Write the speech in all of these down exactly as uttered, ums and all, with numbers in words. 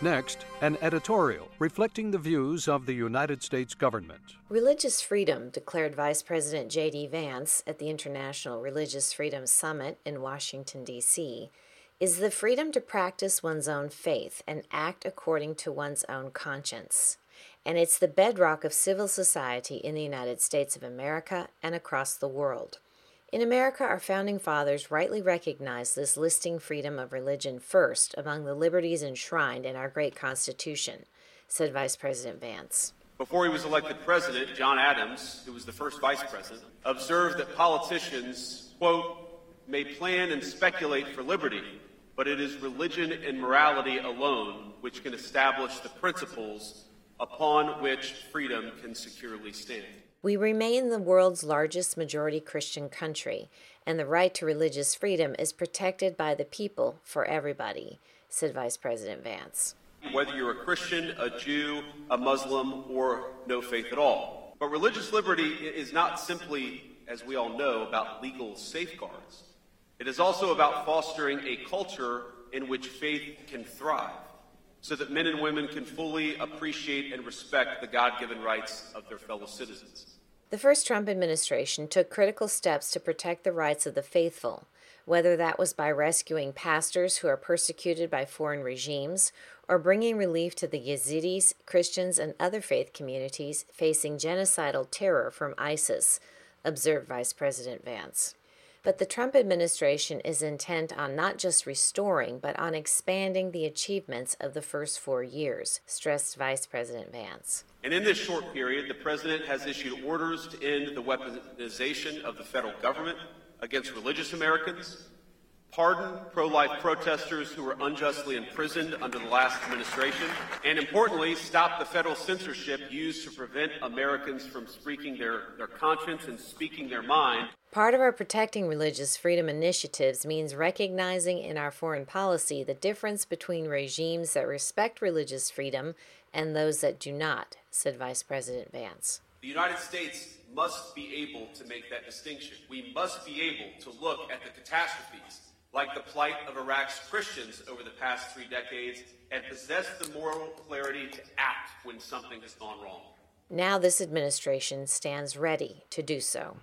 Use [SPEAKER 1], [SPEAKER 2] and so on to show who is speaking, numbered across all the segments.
[SPEAKER 1] Next, an editorial reflecting the views of the United States government.
[SPEAKER 2] Religious freedom, declared Vice President J D Vance at the International Religious Freedom Summit in Washington, D C, is the freedom to practice one's own faith and act according to one's own conscience. And it's the bedrock of civil society in the United States of America and across the world. In America, our founding fathers rightly recognized this, listing freedom of religion first among the liberties enshrined in our great Constitution, said Vice President Vance.
[SPEAKER 3] Before he was elected president, John Adams, who was the first vice president, observed that politicians, quote, may plan and speculate for liberty, but it is religion and morality alone which can establish the principles upon which freedom can securely stand.
[SPEAKER 2] We remain the world's largest majority Christian country, and the right to religious freedom is protected by the people for everybody, said Vice President Vance.
[SPEAKER 3] Whether you're a Christian, a Jew, a Muslim, or no faith at all. But religious liberty is not simply, as we all know, about legal safeguards. It is also about fostering a culture in which faith can thrive, so that men and women can fully appreciate and respect the God-given rights of their fellow citizens.
[SPEAKER 2] The first Trump administration took critical steps to protect the rights of the faithful, whether that was by rescuing pastors who are persecuted by foreign regimes or bringing relief to the Yazidis, Christians, and other faith communities facing genocidal terror from ISIS, observed Vice President Vance. But the Trump administration is intent on not just restoring, but on expanding the achievements of the first four years, stressed Vice President Vance.
[SPEAKER 3] And in this short period, the president has issued orders to end the weaponization of the federal government against religious Americans, pardon pro-life protesters who were unjustly imprisoned under the last administration, and importantly, stop the federal censorship used to prevent Americans from speaking their, their conscience and speaking their mind.
[SPEAKER 2] Part of our Protecting Religious Freedom initiatives means recognizing in our foreign policy the difference between regimes that respect religious freedom and those that do not, said Vice President Vance.
[SPEAKER 3] The United States must be able to make that distinction. We must be able to look at the catastrophes, like the plight of Iraq's Christians over the past three decades, and possess the moral clarity to act when something has gone wrong.
[SPEAKER 2] Now this administration stands ready to do so.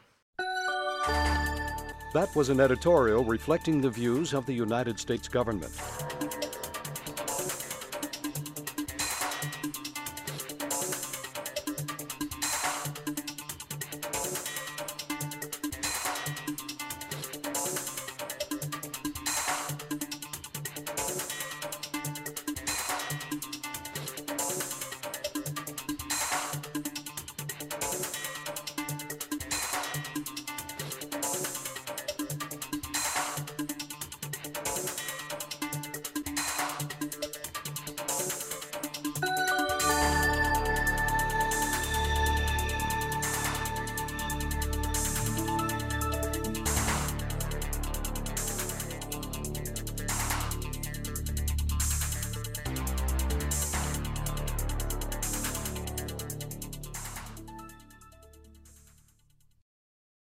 [SPEAKER 1] That was an editorial reflecting the views of the United States government.